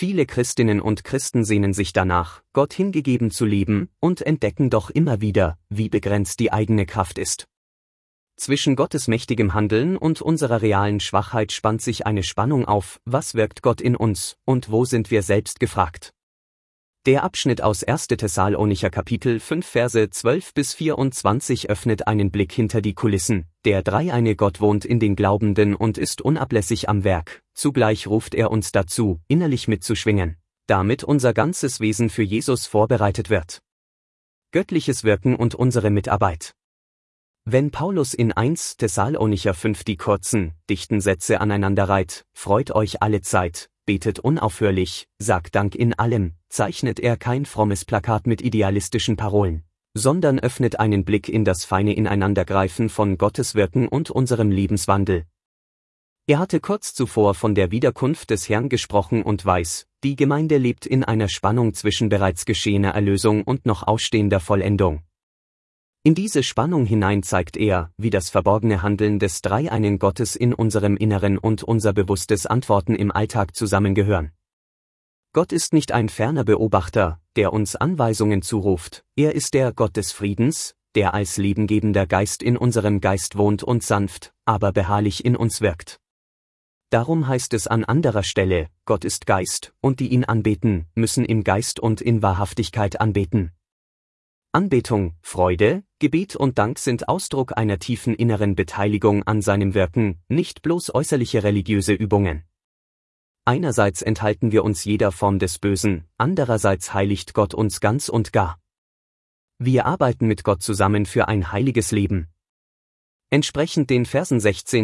Viele Christinnen und Christen sehnen sich danach, Gott hingegeben zu leben, und entdecken doch immer wieder, wie begrenzt die eigene Kraft ist. Zwischen Gottes mächtigem Handeln und unserer realen Schwachheit spannt sich eine Spannung auf: Was wirkt Gott in uns, und wo sind wir selbst gefragt? Der Abschnitt aus 1. Thessalonicher Kapitel 5 Verse 12-24 öffnet einen Blick hinter die Kulissen. Der dreieine Gott wohnt in den Glaubenden und ist unablässig am Werk. Zugleich ruft er uns dazu, innerlich mitzuschwingen, damit unser ganzes Wesen für Jesus vorbereitet wird. Göttliches Wirken und unsere Mitarbeit. Wenn Paulus in 1. Thessalonicher 5 die kurzen, dichten Sätze aneinander reiht: Freut euch alle Zeit, betet unaufhörlich, sagt Dank in allem, zeichnet er kein frommes Plakat mit idealistischen Parolen, sondern öffnet einen Blick in das feine Ineinandergreifen von Gottes Wirken und unserem Lebenswandel. Er hatte kurz zuvor von der Wiederkunft des Herrn gesprochen und weiß, die Gemeinde lebt in einer Spannung zwischen bereits geschehener Erlösung und noch ausstehender Vollendung. In diese Spannung hinein zeigt er, wie das verborgene Handeln des dreieinen Gottes in unserem Inneren und unser bewusstes Antworten im Alltag zusammengehören. Gott ist nicht ein ferner Beobachter, der uns Anweisungen zuruft, er ist der Gott des Friedens, der als lebengebender Geist in unserem Geist wohnt und sanft, aber beharrlich in uns wirkt. Darum heißt es an anderer Stelle, Gott ist Geist, und die ihn anbeten, müssen im Geist und in Wahrhaftigkeit anbeten. Anbetung, Freude, Gebet und Dank sind Ausdruck einer tiefen inneren Beteiligung an seinem Wirken, nicht bloß äußerliche religiöse Übungen. Einerseits enthalten wir uns jeder Form des Bösen, andererseits heiligt Gott uns ganz und gar. Wir arbeiten mit Gott zusammen für ein heiliges Leben. Entsprechend den Versen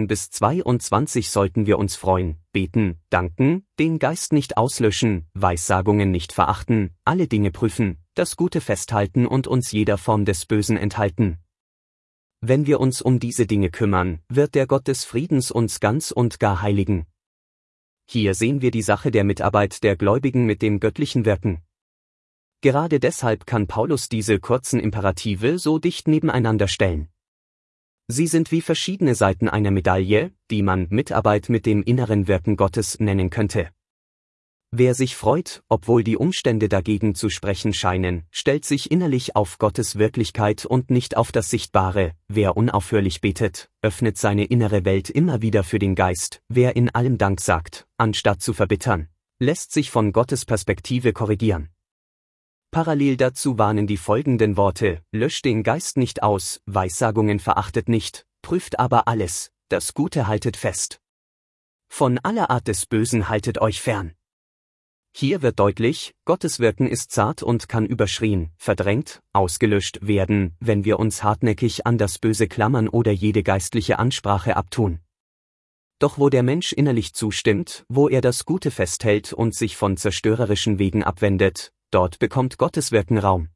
16-22 sollten wir uns freuen, beten, danken, den Geist nicht auslöschen, Weissagungen nicht verachten, alle Dinge prüfen, das Gute festhalten und uns jeder Form des Bösen enthalten. Wenn wir uns um diese Dinge kümmern, wird der Gott des Friedens uns ganz und gar heiligen. Hier sehen wir die Sache der Mitarbeit der Gläubigen mit dem göttlichen Wirken. Gerade deshalb kann Paulus diese kurzen Imperative so dicht nebeneinander stellen. Sie sind wie verschiedene Seiten einer Medaille, die man Mitarbeit mit dem inneren Wirken Gottes nennen könnte. Wer sich freut, obwohl die Umstände dagegen zu sprechen scheinen, stellt sich innerlich auf Gottes Wirklichkeit und nicht auf das Sichtbare. Wer unaufhörlich betet, öffnet seine innere Welt immer wieder für den Geist. Wer in allem Dank sagt, anstatt zu verbittern, lässt sich von Gottes Perspektive korrigieren. Parallel dazu warnen die folgenden Worte: Löscht den Geist nicht aus, Weissagungen verachtet nicht, prüft aber alles, das Gute haltet fest. Von aller Art des Bösen haltet euch fern. Hier wird deutlich, Gottes Wirken ist zart und kann überschrien, verdrängt, ausgelöscht werden, wenn wir uns hartnäckig an das Böse klammern oder jede geistliche Ansprache abtun. Doch wo der Mensch innerlich zustimmt, wo er das Gute festhält und sich von zerstörerischen Wegen abwendet, dort bekommt Gottes Wirken Raum.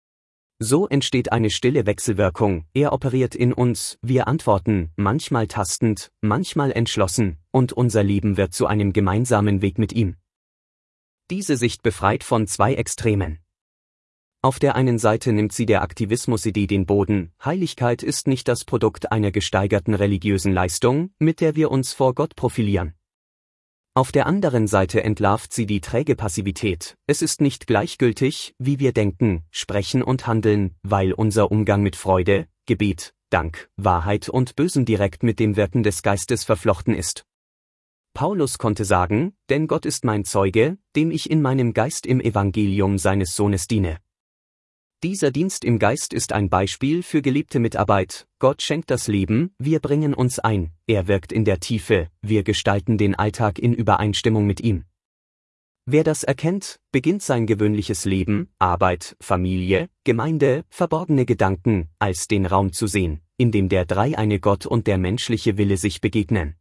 So entsteht eine stille Wechselwirkung, er operiert in uns, wir antworten, manchmal tastend, manchmal entschlossen, und unser Leben wird zu einem gemeinsamen Weg mit ihm. Diese Sicht befreit von zwei Extremen. Auf der einen Seite nimmt sie der Aktivismusidee den Boden, Heiligkeit ist nicht das Produkt einer gesteigerten religiösen Leistung, mit der wir uns vor Gott profilieren. Auf der anderen Seite entlarvt sie die träge Passivität, es ist nicht gleichgültig, wie wir denken, sprechen und handeln, weil unser Umgang mit Freude, Gebet, Dank, Wahrheit und Bösen direkt mit dem Wirken des Geistes verflochten ist. Paulus konnte sagen, denn Gott ist mein Zeuge, dem ich in meinem Geist im Evangelium seines Sohnes diene. Dieser Dienst im Geist ist ein Beispiel für gelebte Mitarbeit, Gott schenkt das Leben, wir bringen uns ein, er wirkt in der Tiefe, wir gestalten den Alltag in Übereinstimmung mit ihm. Wer das erkennt, beginnt sein gewöhnliches Leben, Arbeit, Familie, Gemeinde, verborgene Gedanken, als den Raum zu sehen, in dem der dreieine Gott und der menschliche Wille sich begegnen.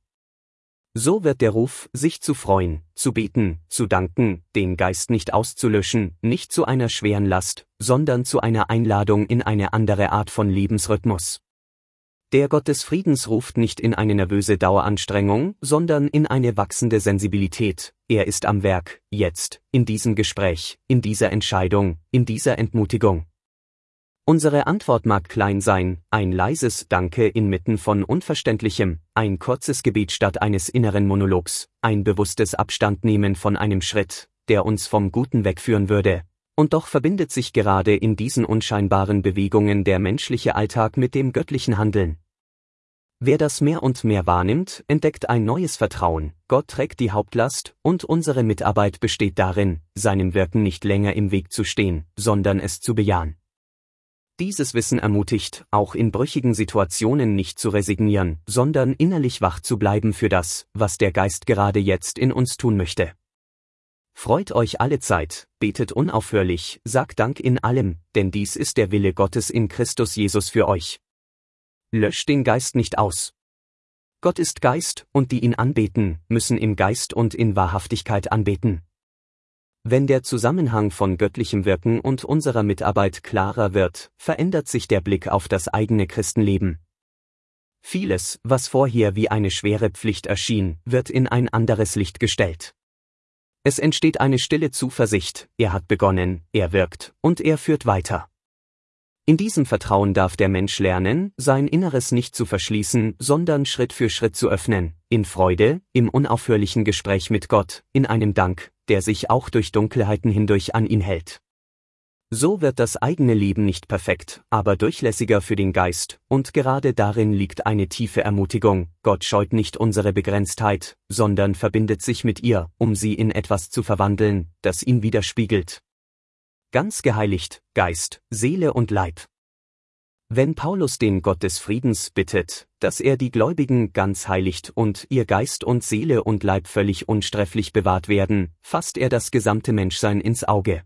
So wird der Ruf, sich zu freuen, zu beten, zu danken, den Geist nicht auszulöschen, nicht zu einer schweren Last, sondern zu einer Einladung in eine andere Art von Lebensrhythmus. Der Gott des Friedens ruft nicht in eine nervöse Daueranstrengung, sondern in eine wachsende Sensibilität. Er ist am Werk, jetzt, in diesem Gespräch, in dieser Entscheidung, in dieser Entmutigung. Unsere Antwort mag klein sein, ein leises Danke inmitten von Unverständlichem, ein kurzes Gebet statt eines inneren Monologs, ein bewusstes Abstandnehmen von einem Schritt, der uns vom Guten wegführen würde. Und doch verbindet sich gerade in diesen unscheinbaren Bewegungen der menschliche Alltag mit dem göttlichen Handeln. Wer das mehr und mehr wahrnimmt, entdeckt ein neues Vertrauen. Gott trägt die Hauptlast, und unsere Mitarbeit besteht darin, seinem Wirken nicht länger im Weg zu stehen, sondern es zu bejahen. Dieses Wissen ermutigt, auch in brüchigen Situationen nicht zu resignieren, sondern innerlich wach zu bleiben für das, was der Geist gerade jetzt in uns tun möchte. Freut euch alle Zeit, betet unaufhörlich, sagt Dank in allem, denn dies ist der Wille Gottes in Christus Jesus für euch. Löscht den Geist nicht aus. Gott ist Geist, und die ihn anbeten, müssen im Geist und in Wahrhaftigkeit anbeten. Wenn der Zusammenhang von göttlichem Wirken und unserer Mitarbeit klarer wird, verändert sich der Blick auf das eigene Christenleben. Vieles, was vorher wie eine schwere Pflicht erschien, wird in ein anderes Licht gestellt. Es entsteht eine stille Zuversicht, er hat begonnen, er wirkt, und er führt weiter. In diesem Vertrauen darf der Mensch lernen, sein Inneres nicht zu verschließen, sondern Schritt für Schritt zu öffnen, in Freude, im unaufhörlichen Gespräch mit Gott, in einem Dank, der sich auch durch Dunkelheiten hindurch an ihn hält. So wird das eigene Leben nicht perfekt, aber durchlässiger für den Geist, und gerade darin liegt eine tiefe Ermutigung. Gott scheut nicht unsere Begrenztheit, sondern verbindet sich mit ihr, um sie in etwas zu verwandeln, das ihn widerspiegelt. Ganz geheiligt, Geist, Seele und Leib. Wenn Paulus den Gott des Friedens bittet, dass er die Gläubigen ganz heiligt und ihr Geist und Seele und Leib völlig unsträflich bewahrt werden, fasst er das gesamte Menschsein ins Auge.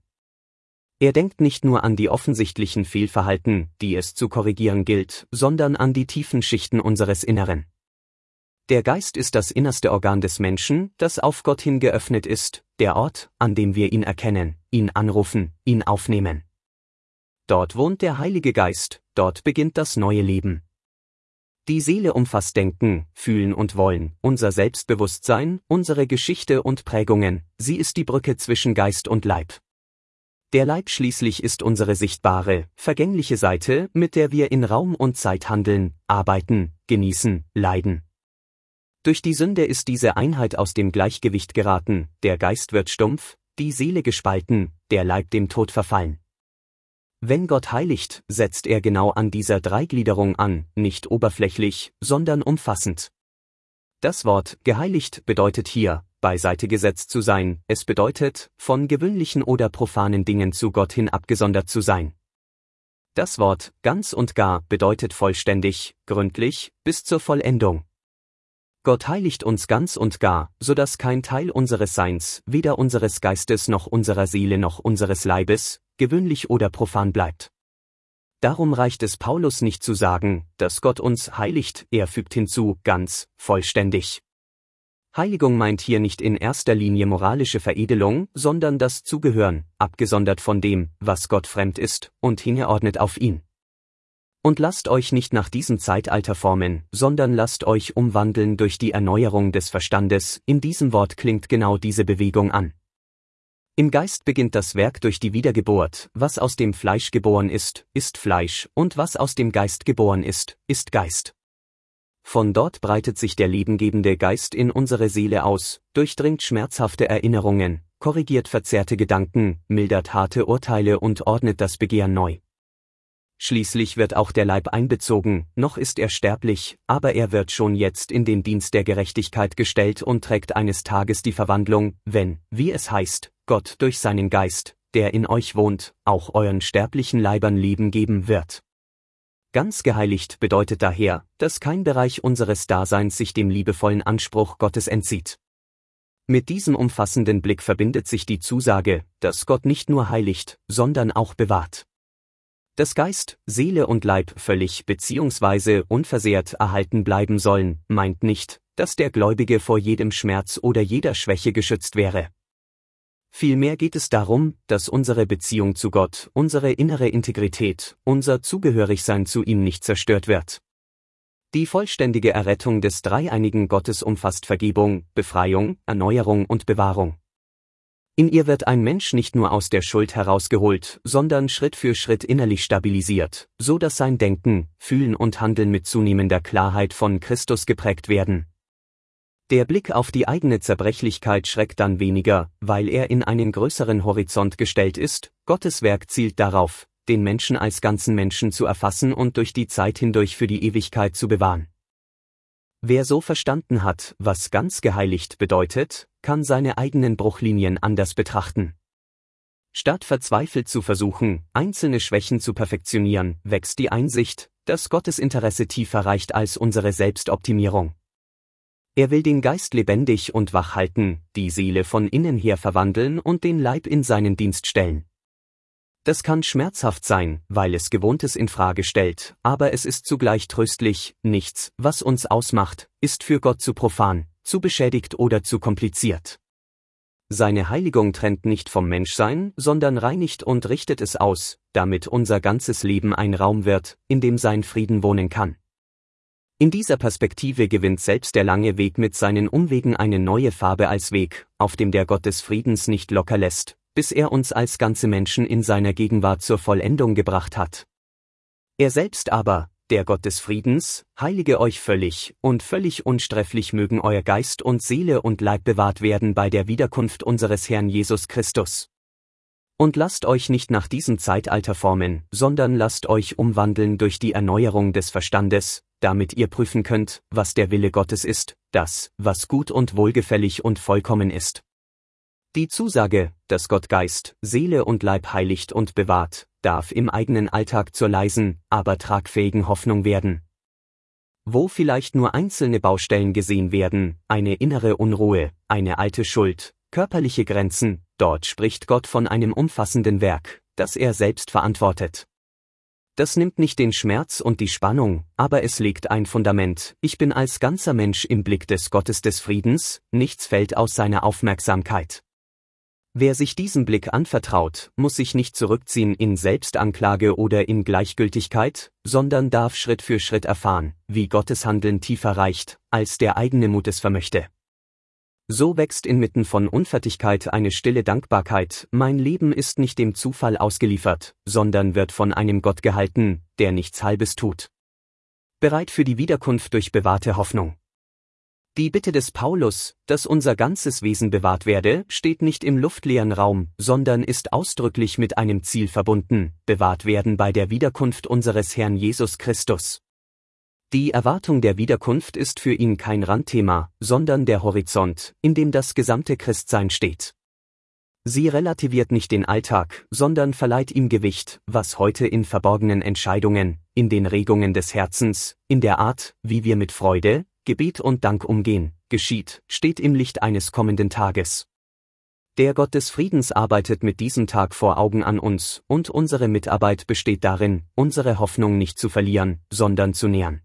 Er denkt nicht nur an die offensichtlichen Fehlverhalten, die es zu korrigieren gilt, sondern an die tiefen Schichten unseres Inneren. Der Geist ist das innerste Organ des Menschen, das auf Gott hin geöffnet ist, der Ort, an dem wir ihn erkennen, ihn anrufen, ihn aufnehmen. Dort wohnt der Heilige Geist, dort beginnt das neue Leben. Die Seele umfasst Denken, Fühlen und Wollen, unser Selbstbewusstsein, unsere Geschichte und Prägungen, sie ist die Brücke zwischen Geist und Leib. Der Leib schließlich ist unsere sichtbare, vergängliche Seite, mit der wir in Raum und Zeit handeln, arbeiten, genießen, leiden. Durch die Sünde ist diese Einheit aus dem Gleichgewicht geraten, der Geist wird stumpf, die Seele gespalten, der Leib dem Tod verfallen. Wenn Gott heiligt, setzt er genau an dieser Dreigliederung an, nicht oberflächlich, sondern umfassend. Das Wort geheiligt bedeutet hier, beiseite gesetzt zu sein, es bedeutet, von gewöhnlichen oder profanen Dingen zu Gott hin abgesondert zu sein. Das Wort ganz und gar bedeutet vollständig, gründlich, bis zur Vollendung. Gott heiligt uns ganz und gar, so dass kein Teil unseres Seins, weder unseres Geistes noch unserer Seele noch unseres Leibes, gewöhnlich oder profan bleibt. Darum reicht es Paulus nicht zu sagen, dass Gott uns heiligt, er fügt hinzu, ganz, vollständig. Heiligung meint hier nicht in erster Linie moralische Veredelung, sondern das Zugehören, abgesondert von dem, was Gott fremd ist, und hingeordnet auf ihn. Und lasst euch nicht nach diesem Zeitalter formen, sondern lasst euch umwandeln durch die Erneuerung des Verstandes, in diesem Wort klingt genau diese Bewegung an. Im Geist beginnt das Werk durch die Wiedergeburt, was aus dem Fleisch geboren ist Fleisch, und was aus dem Geist geboren ist Geist. Von dort breitet sich der lebengebende Geist in unsere Seele aus, durchdringt schmerzhafte Erinnerungen, korrigiert verzerrte Gedanken, mildert harte Urteile und ordnet das Begehren neu. Schließlich wird auch der Leib einbezogen, noch ist er sterblich, aber er wird schon jetzt in den Dienst der Gerechtigkeit gestellt und trägt eines Tages die Verwandlung, wenn, wie es heißt, Gott durch seinen Geist, der in euch wohnt, auch euren sterblichen Leibern Leben geben wird. Ganz geheiligt bedeutet daher, dass kein Bereich unseres Daseins sich dem liebevollen Anspruch Gottes entzieht. Mit diesem umfassenden Blick verbindet sich die Zusage, dass Gott nicht nur heiligt, sondern auch bewahrt. Dass Geist, Seele und Leib völlig bzw. unversehrt erhalten bleiben sollen, meint nicht, dass der Gläubige vor jedem Schmerz oder jeder Schwäche geschützt wäre. Vielmehr geht es darum, dass unsere Beziehung zu Gott, unsere innere Integrität, unser Zugehörigsein zu ihm nicht zerstört wird. Die vollständige Errettung des dreieinigen Gottes umfasst Vergebung, Befreiung, Erneuerung und Bewahrung. In ihr wird ein Mensch nicht nur aus der Schuld herausgeholt, sondern Schritt für Schritt innerlich stabilisiert, so dass sein Denken, Fühlen und Handeln mit zunehmender Klarheit von Christus geprägt werden. Der Blick auf die eigene Zerbrechlichkeit schreckt dann weniger, weil er in einen größeren Horizont gestellt ist. Gottes Werk zielt darauf, den Menschen als ganzen Menschen zu erfassen und durch die Zeit hindurch für die Ewigkeit zu bewahren. Wer so verstanden hat, was ganz geheiligt bedeutet, kann seine eigenen Bruchlinien anders betrachten. Statt verzweifelt zu versuchen, einzelne Schwächen zu perfektionieren, wächst die Einsicht, dass Gottes Interesse tiefer reicht als unsere Selbstoptimierung. Er will den Geist lebendig und wach halten, die Seele von innen her verwandeln und den Leib in seinen Dienst stellen. Das kann schmerzhaft sein, weil es Gewohntes in Frage stellt, aber es ist zugleich tröstlich. Nichts, was uns ausmacht, ist für Gott zu profan, zu beschädigt oder zu kompliziert. Seine Heiligung trennt nicht vom Menschsein, sondern reinigt und richtet es aus, damit unser ganzes Leben ein Raum wird, in dem sein Frieden wohnen kann. In dieser Perspektive gewinnt selbst der lange Weg mit seinen Umwegen eine neue Farbe als Weg, auf dem der Gott des Friedens nicht locker lässt, bis er uns als ganze Menschen in seiner Gegenwart zur Vollendung gebracht hat. Er selbst aber, der Gott des Friedens, heilige euch völlig, und völlig unsträflich mögen euer Geist und Seele und Leib bewahrt werden bei der Wiederkunft unseres Herrn Jesus Christus. Und lasst euch nicht nach diesem Zeitalter formen, sondern lasst euch umwandeln durch die Erneuerung des Verstandes, damit ihr prüfen könnt, was der Wille Gottes ist, das, was gut und wohlgefällig und vollkommen ist. Die Zusage, dass Gott Geist, Seele und Leib heiligt und bewahrt, darf im eigenen Alltag zur leisen, aber tragfähigen Hoffnung werden. Wo vielleicht nur einzelne Baustellen gesehen werden, eine innere Unruhe, eine alte Schuld, körperliche Grenzen, dort spricht Gott von einem umfassenden Werk, das er selbst verantwortet. Das nimmt nicht den Schmerz und die Spannung, aber es legt ein Fundament. Ich bin als ganzer Mensch im Blick des Gottes des Friedens, nichts fällt aus seiner Aufmerksamkeit. Wer sich diesem Blick anvertraut, muss sich nicht zurückziehen in Selbstanklage oder in Gleichgültigkeit, sondern darf Schritt für Schritt erfahren, wie Gottes Handeln tiefer reicht, als der eigene Mut es vermöchte. So wächst inmitten von Unfertigkeit eine stille Dankbarkeit, mein Leben ist nicht dem Zufall ausgeliefert, sondern wird von einem Gott gehalten, der nichts Halbes tut. Bereit für die Wiederkunft durch bewahrte Hoffnung. Die Bitte des Paulus, dass unser ganzes Wesen bewahrt werde, steht nicht im luftleeren Raum, sondern ist ausdrücklich mit einem Ziel verbunden, bewahrt werden bei der Wiederkunft unseres Herrn Jesus Christus. Die Erwartung der Wiederkunft ist für ihn kein Randthema, sondern der Horizont, in dem das gesamte Christsein steht. Sie relativiert nicht den Alltag, sondern verleiht ihm Gewicht, was heute in verborgenen Entscheidungen, in den Regungen des Herzens, in der Art, wie wir mit Freude, Gebet und Dank umgehen, geschieht, steht im Licht eines kommenden Tages. Der Gott des Friedens arbeitet mit diesem Tag vor Augen an uns, und unsere Mitarbeit besteht darin, unsere Hoffnung nicht zu verlieren, sondern zu nähern.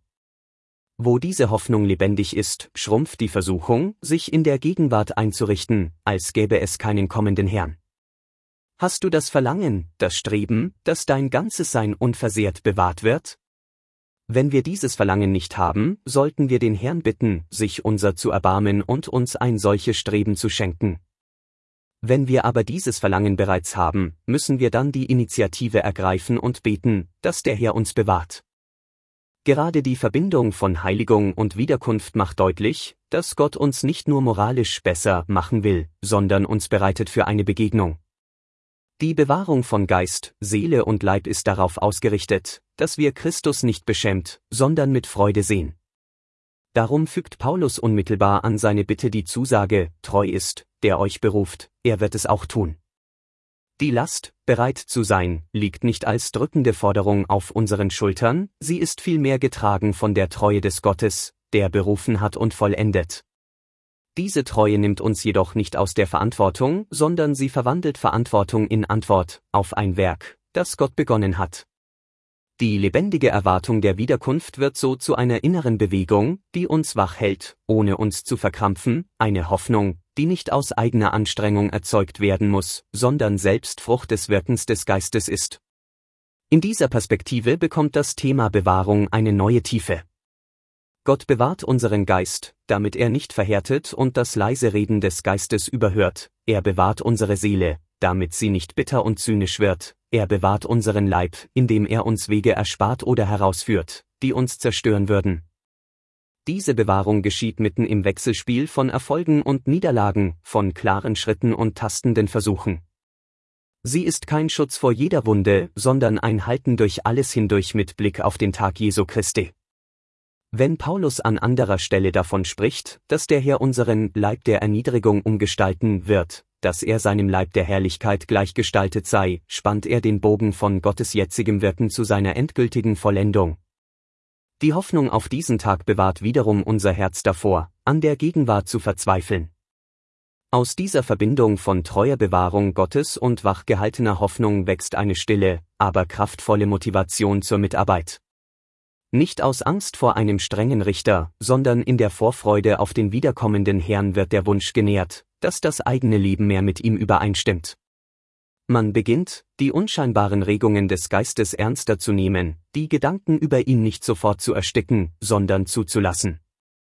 Wo diese Hoffnung lebendig ist, schrumpft die Versuchung, sich in der Gegenwart einzurichten, als gäbe es keinen kommenden Herrn. Hast du das Verlangen, das Streben, dass dein ganzes Sein unversehrt bewahrt wird? Wenn wir dieses Verlangen nicht haben, sollten wir den Herrn bitten, sich unser zu erbarmen und uns ein solches Streben zu schenken. Wenn wir aber dieses Verlangen bereits haben, müssen wir dann die Initiative ergreifen und beten, dass der Herr uns bewahrt. Gerade die Verbindung von Heiligung und Wiederkunft macht deutlich, dass Gott uns nicht nur moralisch besser machen will, sondern uns bereitet für eine Begegnung. Die Bewahrung von Geist, Seele und Leib ist darauf ausgerichtet, dass wir Christus nicht beschämt, sondern mit Freude sehen. Darum fügt Paulus unmittelbar an seine Bitte die Zusage, treu ist, der euch beruft, er wird es auch tun. Die Last, bereit zu sein, liegt nicht als drückende Forderung auf unseren Schultern, sie ist vielmehr getragen von der Treue des Gottes, der berufen hat und vollendet. Diese Treue nimmt uns jedoch nicht aus der Verantwortung, sondern sie verwandelt Verantwortung in Antwort auf ein Werk, das Gott begonnen hat. Die lebendige Erwartung der Wiederkunft wird so zu einer inneren Bewegung, die uns wach hält, ohne uns zu verkrampfen, eine Hoffnung, die nicht aus eigener Anstrengung erzeugt werden muss, sondern selbst Frucht des Wirkens des Geistes ist. In dieser Perspektive bekommt das Thema Bewahrung eine neue Tiefe. Gott bewahrt unseren Geist, damit er nicht verhärtet und das leise Reden des Geistes überhört, er bewahrt unsere Seele, damit sie nicht bitter und zynisch wird, er bewahrt unseren Leib, indem er uns Wege erspart oder herausführt, die uns zerstören würden. Diese Bewahrung geschieht mitten im Wechselspiel von Erfolgen und Niederlagen, von klaren Schritten und tastenden Versuchen. Sie ist kein Schutz vor jeder Wunde, sondern ein Halten durch alles hindurch mit Blick auf den Tag Jesu Christi. Wenn Paulus an anderer Stelle davon spricht, dass der Herr unseren Leib der Erniedrigung umgestalten wird, dass er seinem Leib der Herrlichkeit gleichgestaltet sei, spannt er den Bogen von Gottes jetzigem Wirken zu seiner endgültigen Vollendung. Die Hoffnung auf diesen Tag bewahrt wiederum unser Herz davor, an der Gegenwart zu verzweifeln. Aus dieser Verbindung von treuer Bewahrung Gottes und wachgehaltener Hoffnung wächst eine stille, aber kraftvolle Motivation zur Mitarbeit. Nicht aus Angst vor einem strengen Richter, sondern in der Vorfreude auf den wiederkommenden Herrn wird der Wunsch genährt, dass das eigene Leben mehr mit ihm übereinstimmt. Man beginnt, die unscheinbaren Regungen des Geistes ernster zu nehmen, die Gedanken über ihn nicht sofort zu ersticken, sondern zuzulassen.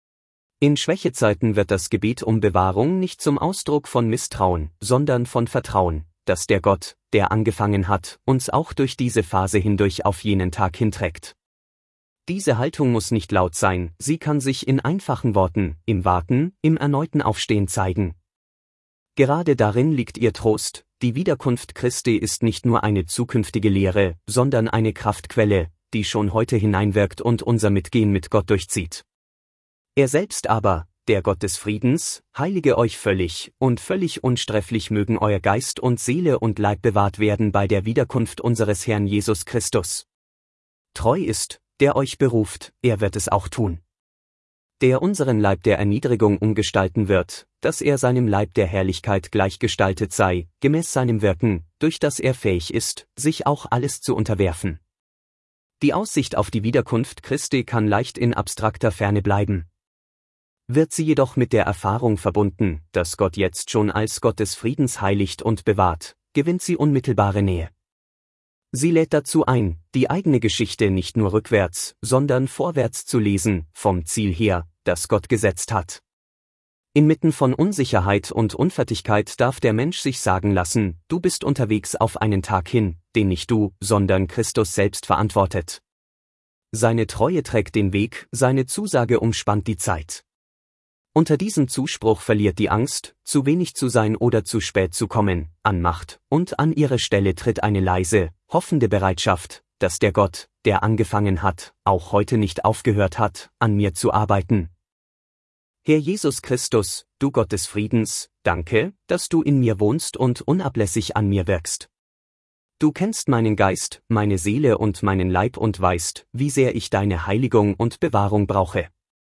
In Schwächezeiten wird das Gebet um Bewahrung nicht zum Ausdruck von Misstrauen, sondern von Vertrauen, dass der Gott, der angefangen hat, uns auch durch diese Phase hindurch auf jenen Tag hinträgt. Diese Haltung muss nicht laut sein, sie kann sich in einfachen Worten, im Warten, im erneuten Aufstehen zeigen. Gerade darin liegt ihr Trost, die Wiederkunft Christi ist nicht nur eine zukünftige Lehre, sondern eine Kraftquelle, die schon heute hineinwirkt und unser Mitgehen mit Gott durchzieht. Er selbst aber, der Gott des Friedens, heilige euch völlig, und völlig unsträflich mögen euer Geist und Seele und Leib bewahrt werden bei der Wiederkunft unseres Herrn Jesus Christus. Treu ist, der euch beruft, er wird es auch tun. Der unseren Leib der Erniedrigung umgestalten wird, dass er seinem Leib der Herrlichkeit gleichgestaltet sei, gemäß seinem Wirken, durch das er fähig ist, sich auch alles zu unterwerfen. Die Aussicht auf die Wiederkunft Christi kann leicht in abstrakter Ferne bleiben. Wird sie jedoch mit der Erfahrung verbunden, dass Gott jetzt schon als Gott des Friedens heiligt und bewahrt, gewinnt sie unmittelbare Nähe. Sie lädt dazu ein, die eigene Geschichte nicht nur rückwärts, sondern vorwärts zu lesen, vom Ziel her, das Gott gesetzt hat. Inmitten von Unsicherheit und Unfertigkeit darf der Mensch sich sagen lassen, du bist unterwegs auf einen Tag hin, den nicht du, sondern Christus selbst verantwortet. Seine Treue trägt den Weg, seine Zusage umspannt die Zeit. Unter diesem Zuspruch verliert die Angst, zu wenig zu sein oder zu spät zu kommen, an Macht, und an ihre Stelle tritt eine leise, hoffende Bereitschaft, dass der Gott, der angefangen hat, auch heute nicht aufgehört hat, an mir zu arbeiten. Herr Jesus Christus, du Gott des Friedens, danke, dass du in mir wohnst und unablässig an mir wirkst. Du kennst meinen Geist, meine Seele und meinen Leib und weißt, wie sehr ich deine Heiligung und Bewahrung brauche.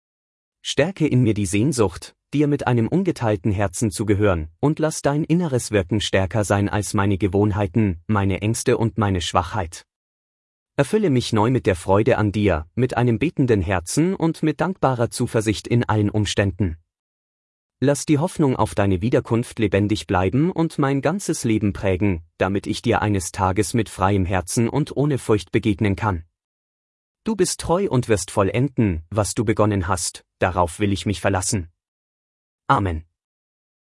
Stärke in mir die Sehnsucht, dir mit einem ungeteilten Herzen zu gehören, und lass dein inneres Wirken stärker sein als meine Gewohnheiten, meine Ängste und meine Schwachheit. Erfülle mich neu mit der Freude an dir, mit einem betenden Herzen und mit dankbarer Zuversicht in allen Umständen. Lass die Hoffnung auf deine Wiederkunft lebendig bleiben und mein ganzes Leben prägen, damit ich dir eines Tages mit freiem Herzen und ohne Furcht begegnen kann. Du bist treu und wirst vollenden, was du begonnen hast, darauf will ich mich verlassen. Amen.